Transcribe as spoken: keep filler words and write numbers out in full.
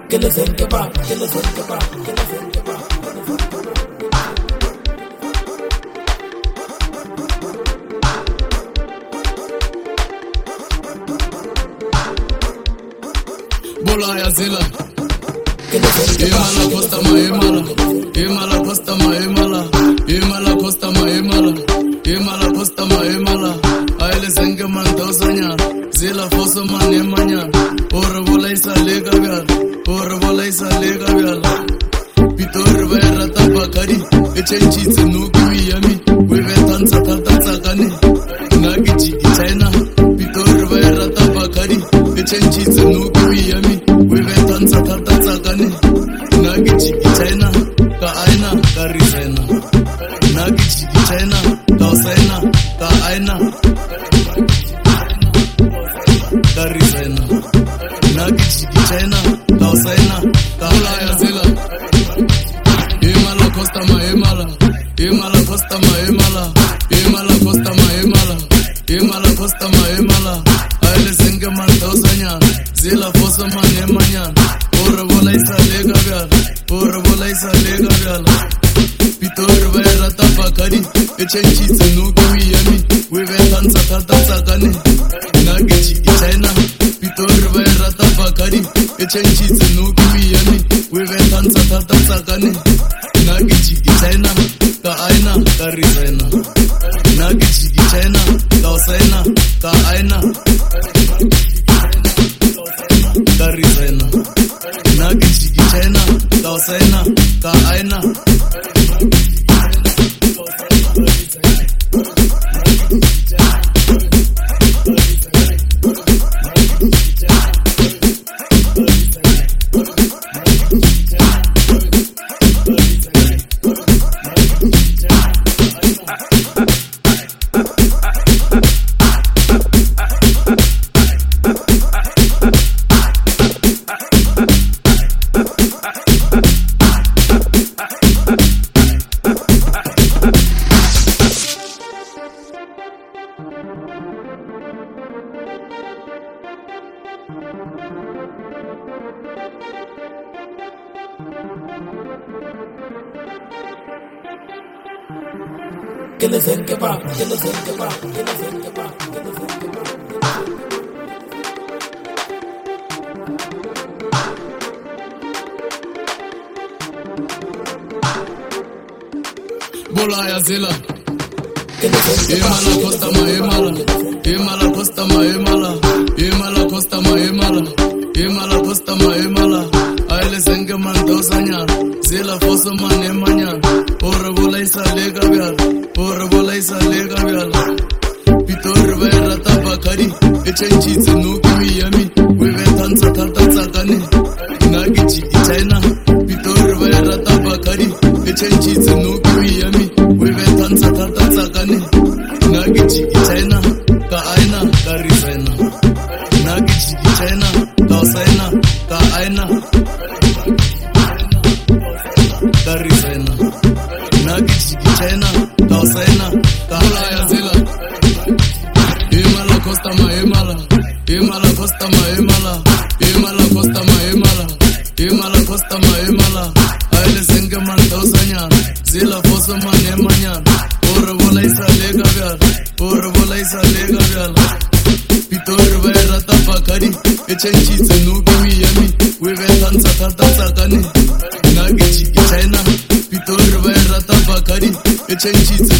que le den que va, que le den que va, que le den que va. Bola ya zila Imala costa ma imala Imala costa ma imala Imala costa ma imala Imala costa ma imala Aile senge man dosanya Zila foso man emanya Ora bola isa lega vyal Ora bola isa lega vyal Pitor vera tabakari Echenchi zenuki miyami Wewe tanza tanza kani Nagi chiki China Pitor vera tabakari Echenchi zenuki miyami Wewe tanza tanza kani Nagi chiki China Ka aina ka rizena Nagi chiki China Ka usaina ka aina Ka rizena Nagi chiki China Ka usaina ka ulaya zila Imala costa ma imala Imala costa ma imala Imala costa ma imala Imala costa ma imala Aile senge man tausanya Zila fosa man emanyan Ora bola isa lega vyal Ora bola isa lega vyal Pitor vera tabakari Echenchi zenuki miyami Wewe tanza tanza kani Nagi chiki China Pitor vera tabakari Echenchi zenuki miyami Wewe tanza tanza kani Nagi chiki China Ka aina ka rizena Nagi chiki China Ka usaina ka aina Ka rizena Nagi chiki China Ka usaina ka aina Que le den que va, que le den que va, que le den que va, que le den que va. Bola ya zila Imala costa ma imala Imala costa ma imala Imala costa ma imala Imala costa ma imala Aile senge man dosanya Zila foso man emanya Ora bola isa lega vyal Ora bola isa lega vyal Pitor vera tabakari Echenchi zenuki miyami Wewe tanza tanza kani Nagi chiki China Pitor vera tabakari Echenchi zenuki miyami Wewe tanza tanza kani Nagi chiki China Ka aina ka rizena Nagi chiki China Ka usaina ka aina Ka rizena Nagi chiki China Ka usaina ka ulaya zila Imala costa ma imala Imala costa ma imala Imala costa ma imala Imala costa ma imala Aile senge man tausanya Zila fosa man emanyan Ora bola isa lega vyal Ora bola isa lega vyal Pitor vera tabakari Echenchi zenuki miyami Wewe tanza tanza kani Nagi chiki China Pitor vera tabakari Echenchi